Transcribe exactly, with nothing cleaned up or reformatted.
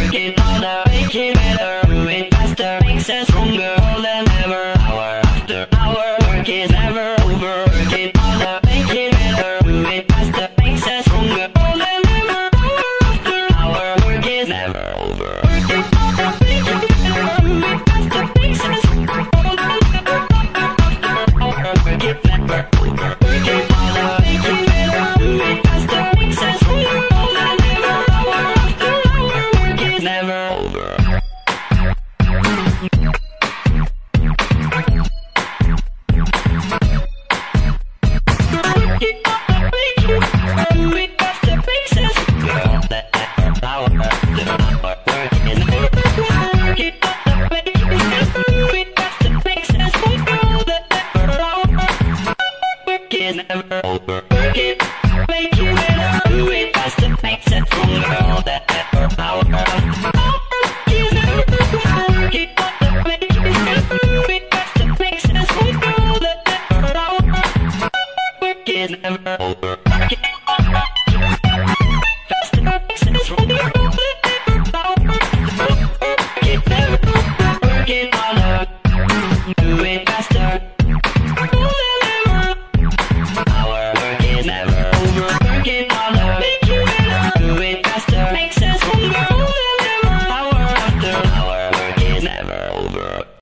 work it harder, make it better, move it faster, makes us stronger all than ever. Hour after hour, work is never over. Work it harder, make it better, move it faster, makes us stronger all than ever. Hour after hour, work is never over. Work it harder, make it better, move it faster, makes us stronger all than ever. Hour after hour, work it never over. Work it harder, make it better, move it faster, makes us stronger all than ever. Hour after hour, work is never over. Never over. Work it, make it better, do it faster, makes it stronger, all that ever power. Work is never over. Work it, make it better, do it faster, makes it stronger, all that ever power. Work is never over. Work it.